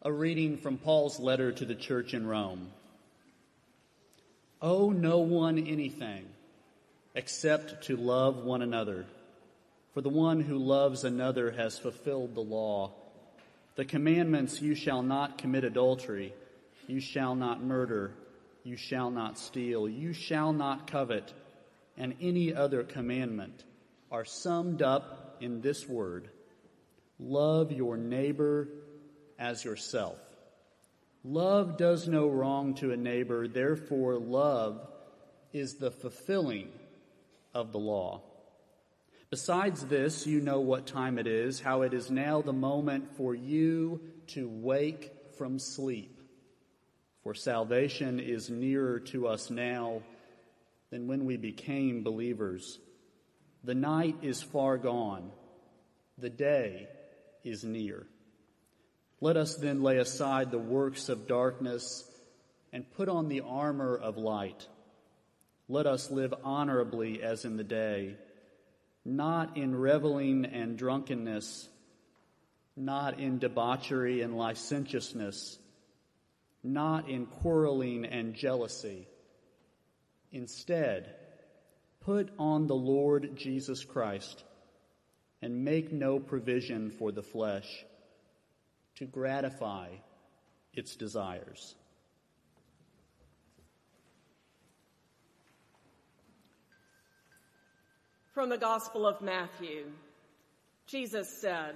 A reading from Paul's letter to the church in Rome. Owe no one anything except to love one another. For the one who loves another has fulfilled the law. The commandments, you shall not commit adultery, you shall not murder, you shall not steal, you shall not covet, and any other commandment are summed up in this word: love your neighbor as yourself. Love does no wrong to a neighbor, therefore love is the fulfilling of the law. Besides this, you know what time it is, how it is now the moment for you to wake from sleep. For salvation is nearer to us now than when we became believers. The night is far gone, the day is near. Let us then lay aside the works of darkness and put on the armor of light. Let us live honorably as in the day, not in reveling and drunkenness, not in debauchery and licentiousness, not in quarreling and jealousy. Instead, put on the Lord Jesus Christ and make no provision for the flesh to gratify its desires. From the Gospel of Matthew, Jesus said,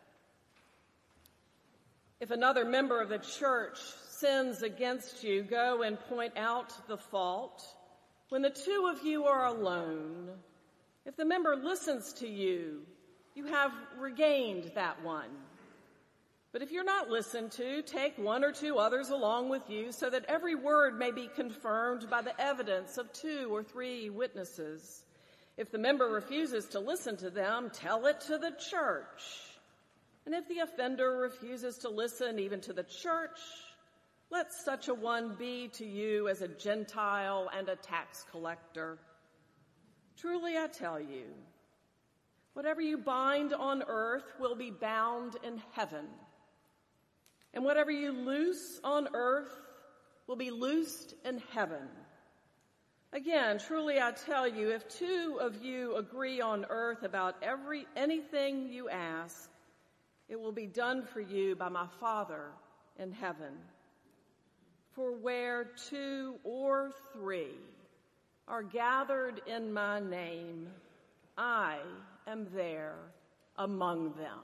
"If another member of the church sins against you, go and point out the fault when the two of you are alone. If the member listens to you, you have regained that one. But if you're not listened to, take one or two others along with you so that every word may be confirmed by the evidence of 2 or 3 witnesses. If the member refuses to listen to them, tell it to the church. And if the offender refuses to listen even to the church, let such a one be to you as a Gentile and a tax collector. Truly I tell you, whatever you bind on earth will be bound in heaven, and whatever you loose on earth will be loosed in heaven. Again, truly I tell you, if 2 of you agree on earth about anything you ask, it will be done for you by my Father in heaven. For where 2 or 3 are gathered in my name, I am there among them."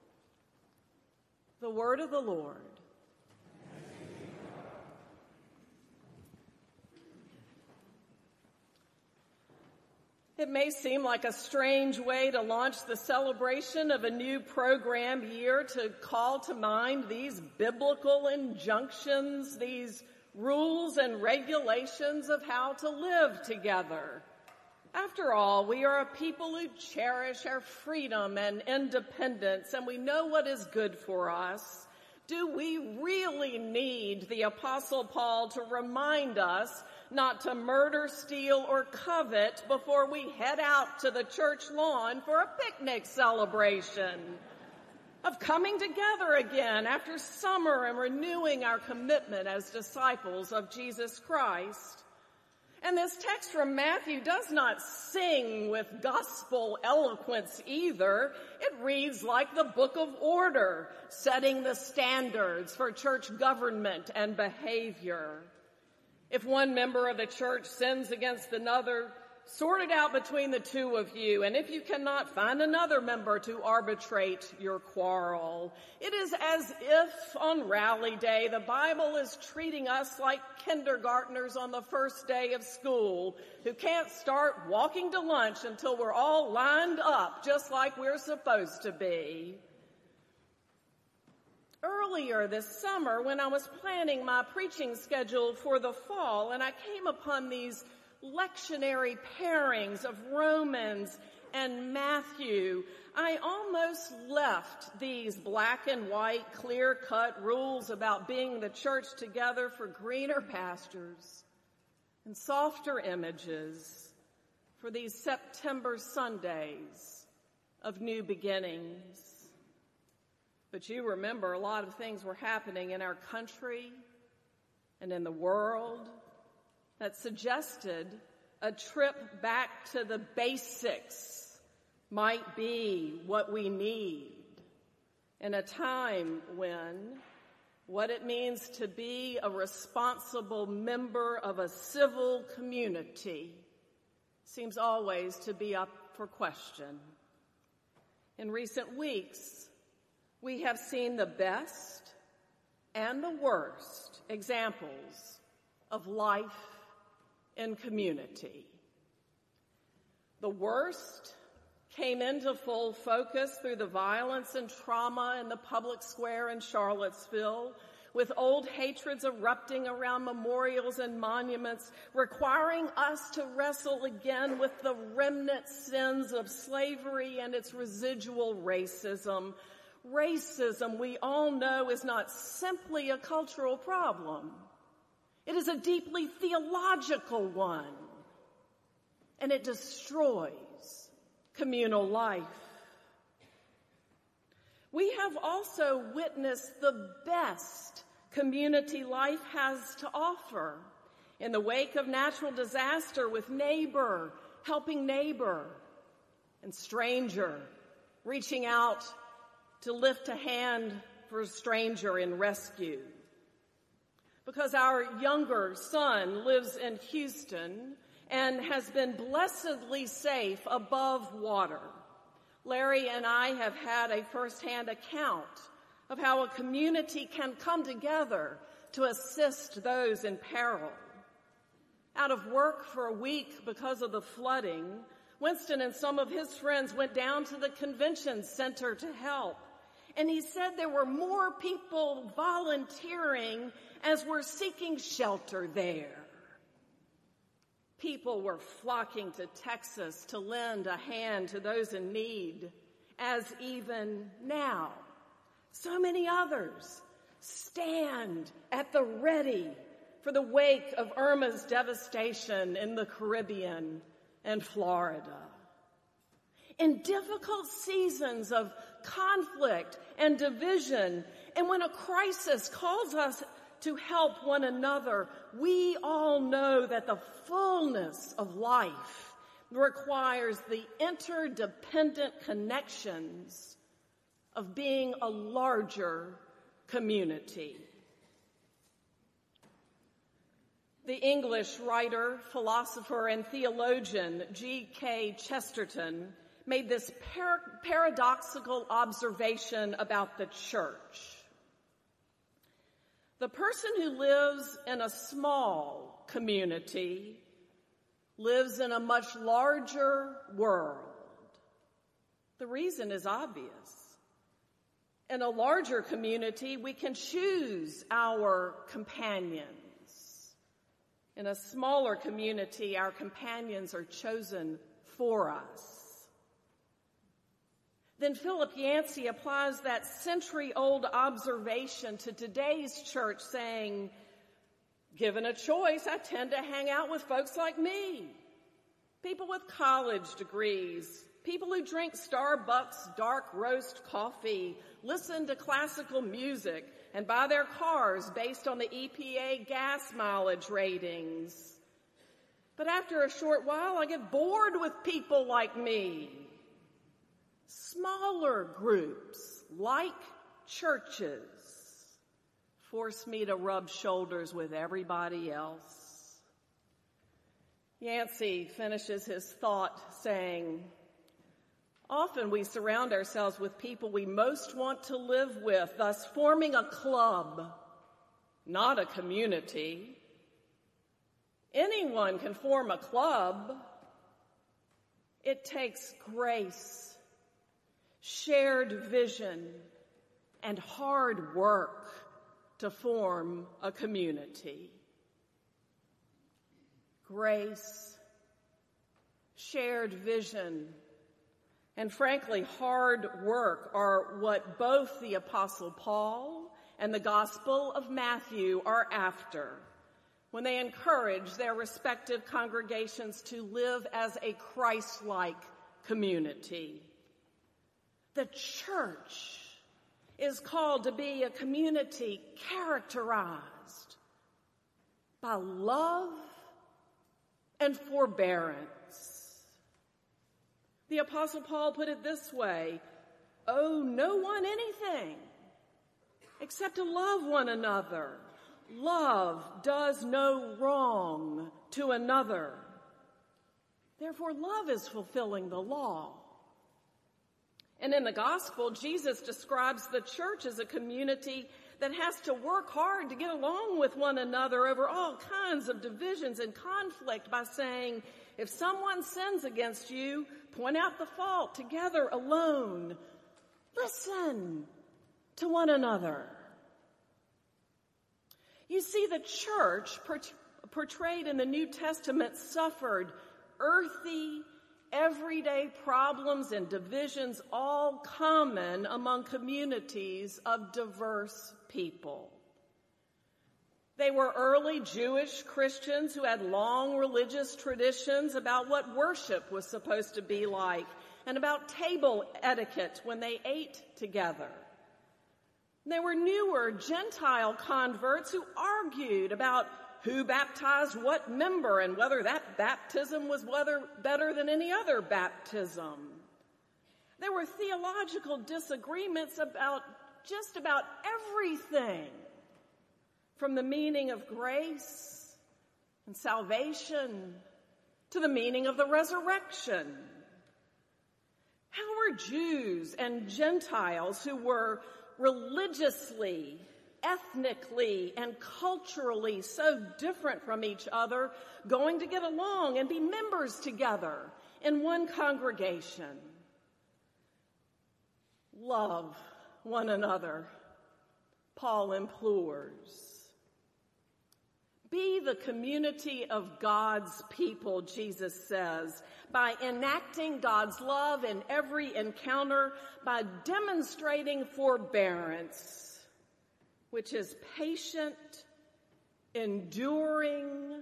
The word of the Lord. It may seem like a strange way to launch the celebration of a new program year to call to mind these biblical injunctions, these rules and regulations of how to live together. After all, we are a people who cherish our freedom and independence, and we know what is good for us. Do we really need the Apostle Paul to remind us not to murder, steal, or covet before we head out to the church lawn for a picnic celebration? Of coming together again after summer and renewing our commitment as disciples of Jesus Christ? And this text from Matthew does not sing with gospel eloquence either. It reads like the book of order, setting the standards for church government and behavior. If one member of the church sins against another, sort it out between the 2 of you, and if you cannot, find another member to arbitrate your quarrel. It is as if on Rally Day the Bible is treating us like kindergartners on the first day of school who can't start walking to lunch until we're all lined up just like we're supposed to be. Earlier this summer, when I was planning my preaching schedule for the fall, and I came upon these lectionary pairings of Romans and Matthew, I almost left these black and white, clear-cut rules about being the church together for greener pastures and softer images for these September Sundays of new beginnings. But you remember a lot of things were happening in our country and in the world that suggested a trip back to the basics might be what we need in a time when what it means to be a responsible member of a civil community seems always to be up for question. In recent weeks, we have seen the best and the worst examples of life in community. The worst came into full focus through the violence and trauma in the public square in Charlottesville, with old hatreds erupting around memorials and monuments, requiring us to wrestle again with the remnant sins of slavery and its residual racism. Racism, we all know, is not simply a cultural problem. It is a deeply theological one, and it destroys communal life. We have also witnessed the best community life has to offer in the wake of natural disaster, with neighbor helping neighbor and stranger reaching out to lift a hand for a stranger in rescue. Because our younger son lives in Houston and has been blessedly safe above water, Larry and I have had a firsthand account of how a community can come together to assist those in peril. Out of work for a week because of the flooding, Winston and some of his friends went down to the convention center to help. And he said there were more people volunteering as we're seeking shelter there. People were flocking to Texas to lend a hand to those in need, as even now, so many others stand at the ready for the wake of Irma's devastation in the Caribbean and Florida. In difficult seasons of conflict and division, and when a crisis calls us to help one another, we all know that the fullness of life requires the interdependent connections of being a larger community. The English writer, philosopher, and theologian G.K. Chesterton made this paradoxical observation about the church. The person who lives in a small community lives in a much larger world. The reason is obvious. In a larger community, we can choose our companions. In a smaller community, our companions are chosen for us. Then Philip Yancey applies that century-old observation to today's church, saying, given a choice, I tend to hang out with folks like me. People with college degrees, people who drink Starbucks dark roast coffee, listen to classical music, and buy their cars based on the EPA gas mileage ratings. But after a short while, I get bored with people like me. Smaller groups, like churches, force me to rub shoulders with everybody else. Yancey finishes his thought saying, often we surround ourselves with people we most want to live with, thus forming a club, not a community. Anyone can form a club. It takes grace, shared vision, and hard work to form a community. Grace, shared vision, and frankly, hard work are what both the Apostle Paul and the Gospel of Matthew are after when they encourage their respective congregations to live as a Christ-like community. The church is called to be a community characterized by love and forbearance. The Apostle Paul put it this way: owe no one anything except to love one another. Love does no wrong to another. Therefore, love is fulfilling the law. And in the gospel, Jesus describes the church as a community that has to work hard to get along with one another over all kinds of divisions and conflict by saying, if someone sins against you, point out the fault together alone. Listen to one another. You see, the church portrayed in the New Testament suffered earthy, everyday problems and divisions, all common among communities of diverse people. They were early Jewish Christians who had long religious traditions about what worship was supposed to be like and about table etiquette when they ate together. There were newer Gentile converts who argued about who baptized what member and whether that baptism was better than any other baptism. There were theological disagreements about just about everything, from the meaning of grace and salvation to the meaning of the resurrection. How were Jews and Gentiles who were religiously, ethnically, and culturally so different from each other going to get along and be members together in one congregation? Love one another, Paul implores. Be the community of God's people, Jesus says, by enacting God's love in every encounter, by demonstrating forbearance, which is patient, enduring,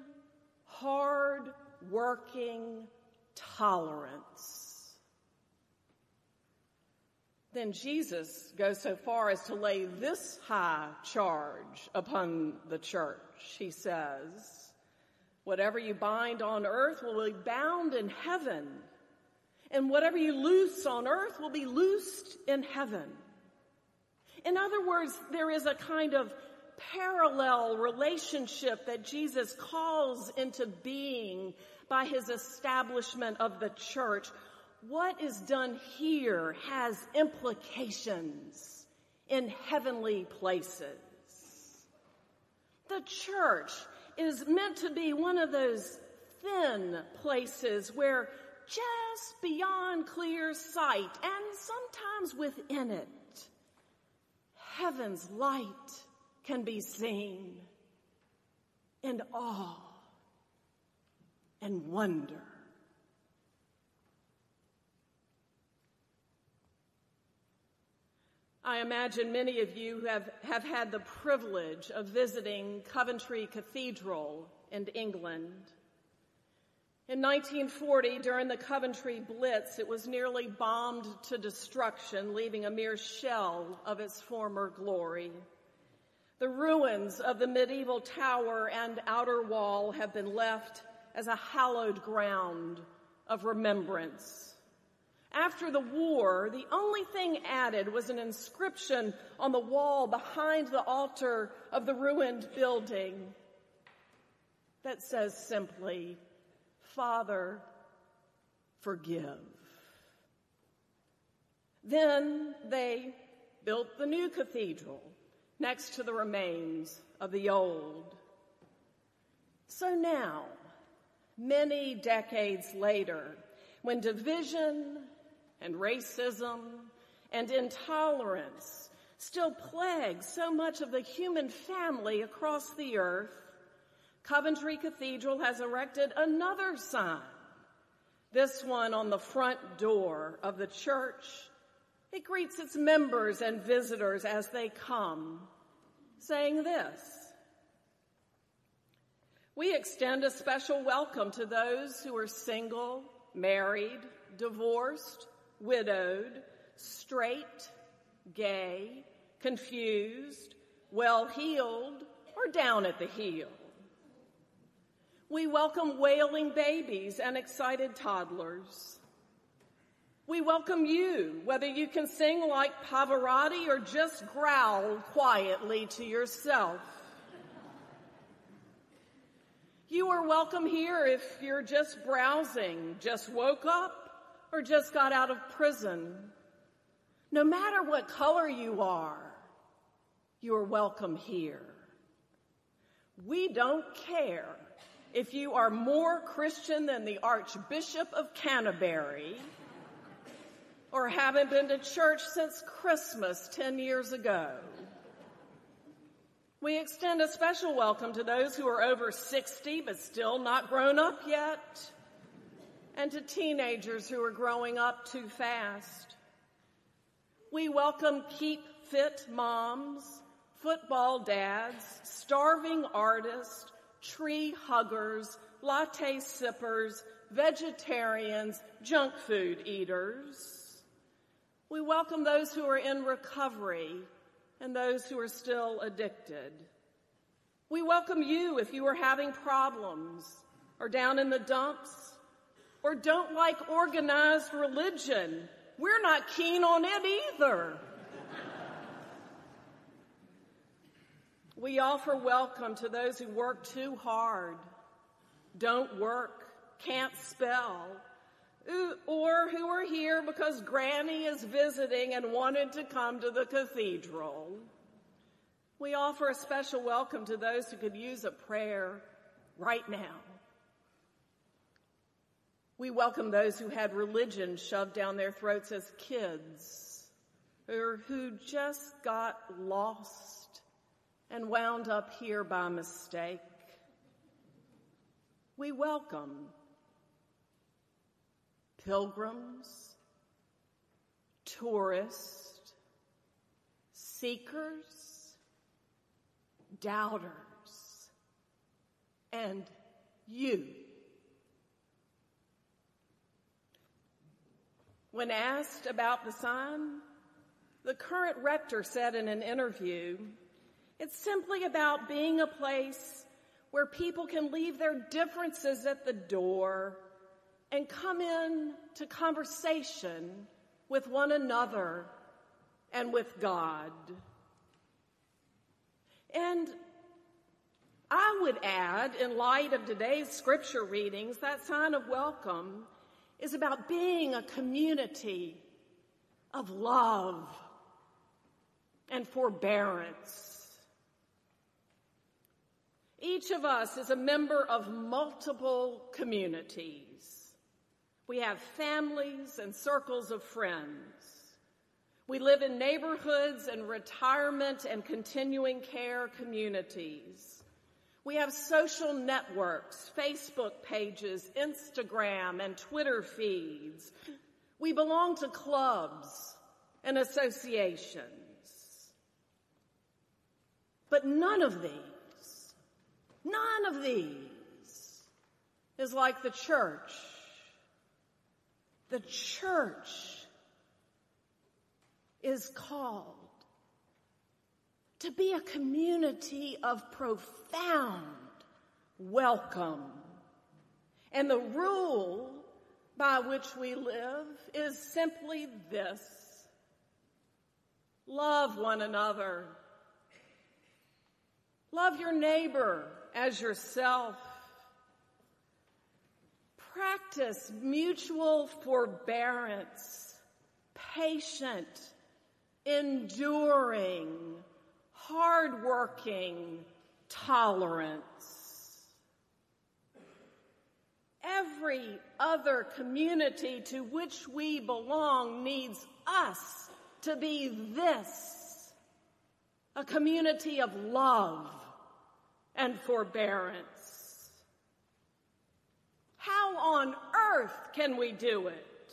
hard-working tolerance. Then Jesus goes so far as to lay this high charge upon the church. He says, whatever you bind on earth will be bound in heaven, and whatever you loose on earth will be loosed in heaven. In other words, there is a kind of parallel relationship that Jesus calls into being by his establishment of the church. What is done here has implications in heavenly places. The church is meant to be one of those thin places where just beyond clear sight, and sometimes within it, heaven's light can be seen in awe and wonder. I imagine many of you have had the privilege of visiting Coventry Cathedral in England. In 1940, during the Coventry Blitz, it was nearly bombed to destruction, leaving a mere shell of its former glory. The ruins of the medieval tower and outer wall have been left as a hallowed ground of remembrance. After the war, the only thing added was an inscription on the wall behind the altar of the ruined building that says simply, "Father, forgive." Then they built the new cathedral next to the remains of the old. So now, many decades later, when division and racism and intolerance still plague so much of the human family across the earth, Coventry Cathedral has erected another sign, this one on the front door of the church. It greets its members and visitors as they come, saying this: we extend a special welcome to those who are single, married, divorced, widowed, straight, gay, confused, well-heeled, or down at the heel. We welcome wailing babies and excited toddlers. We welcome you, whether you can sing like Pavarotti or just growl quietly to yourself. You are welcome here if you're just browsing, just woke up, or just got out of prison. No matter what color you are welcome here. We don't care if you are more Christian than the Archbishop of Canterbury or haven't been to church since Christmas 10 years ago. We extend a special welcome to those who are over 60 but still not grown up yet, and to teenagers who are growing up too fast. We welcome keep fit moms, football dads, starving artists, tree huggers, latte sippers, vegetarians, junk food eaters. We welcome those who are in recovery and those who are still addicted. We welcome you if you are having problems or down in the dumps or don't like organized religion. We're not keen on it either. We offer welcome to those who work too hard, don't work, can't spell, or who are here because Granny is visiting and wanted to come to the cathedral. We offer a special welcome to those who could use a prayer right now. We welcome those who had religion shoved down their throats as kids, or who just got lost and wound up here by mistake. We welcome pilgrims, tourists, seekers, doubters, and you. When asked about the sign, the current rector said in an interview, "It's simply about being a place where people can leave their differences at the door and come in to conversation with one another and with God." And I would add, in light of today's scripture readings, that sign of welcome is about being a community of love and forbearance. Each of us is a member of multiple communities. We have families and circles of friends. We live in neighborhoods and retirement and continuing care communities. We have social networks, Facebook pages, Instagram and Twitter feeds. We belong to clubs and associations. But none of these is like the church. The church is called to be a community of profound welcome. And the rule by which we live is simply this: love one another. Love your neighbor as yourself. Practice mutual forbearance, patient, enduring, hardworking tolerance. Every other community to which we belong needs us to be this: a community of love and forbearance. How on earth can we do it?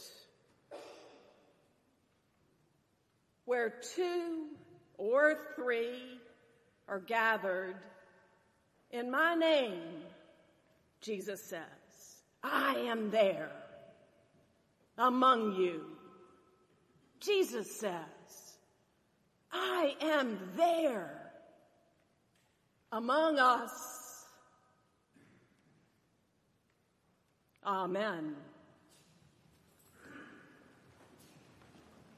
Where 2 or 3 are gathered in my name, Jesus says, I am there among you. Jesus says, I am there among us. Amen.